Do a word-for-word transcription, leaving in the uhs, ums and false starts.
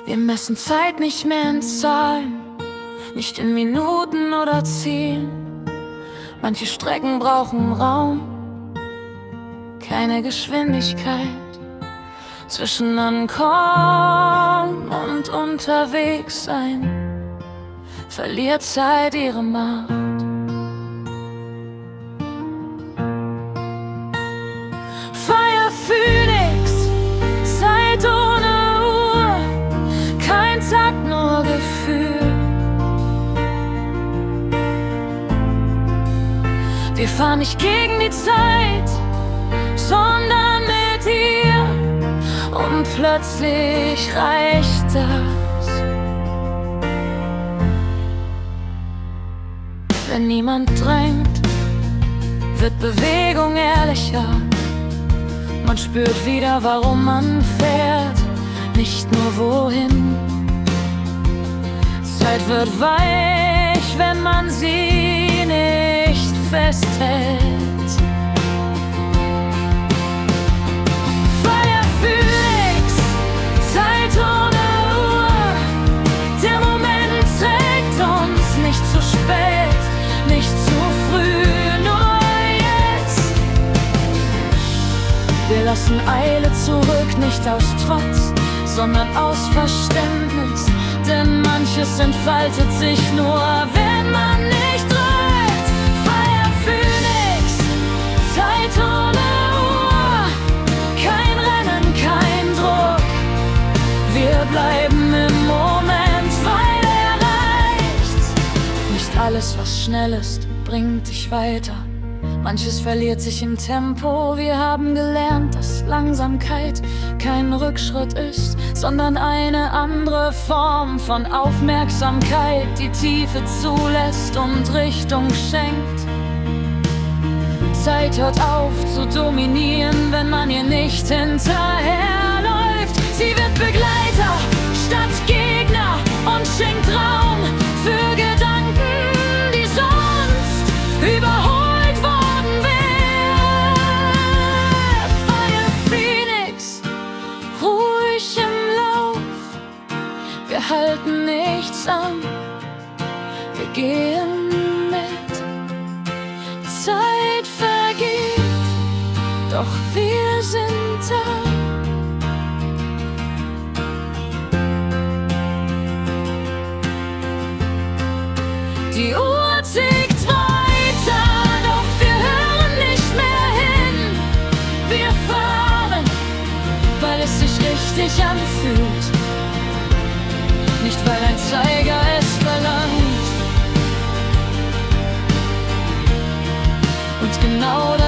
Wir messen Zeit nicht mehr in Zahlen, nicht in Minuten oder Zielen. Manche Strecken brauchen Raum, keine Geschwindigkeit. Zwischen Ankommen und unterwegs sein verliert Zeit ihre Macht. Fire Phoenix, Zeit ohne Uhr, kein Takt, nur Gefühl. Wir fahren nicht gegen die Zeit, sondern mit ihr, und plötzlich reicht das. Wenn niemand drängt, wird Bewegung ehrlicher. Man spürt wieder, warum man fährt, nicht nur wohin. Zeit wird weich, wenn man sie nicht festhält. Fire Phoenix, Zeit ohne Uhr. Der Moment trägt uns, nicht zu spät, nicht zu früh, nur jetzt. Wir lassen Eile zurück, nicht aus Trotz, sondern aus Verständnis. Denn manches entfaltet sich nur, wenn man nicht drückt. Fire Phoenix, Zeit ohne Uhr. Kein Rennen, kein Druck. Wir bleiben im Moment, weil er reicht. Nicht alles, was schnell ist, bringt dich weiter. Manches verliert sich im Tempo. Wir haben gelernt, dass Langsamkeit kein Rückschritt ist, sondern eine andere Form von Aufmerksamkeit, die Tiefe zulässt und Richtung schenkt. Zeit hört auf zu dominieren, wenn man ihr nicht hinterherläuft. Sie wird Begleiter statt Gegner und schenkt Raum für Gedanken, die sonst überholt halten nichts an, wir gehen mit. Zeit vergeht, doch wir sind da. Die Uhr tickt weiter, doch wir hören nicht mehr hin. Wir fahren, weil es sich richtig anfühlt, nicht weil ein Zeiger es verlangt. Und genau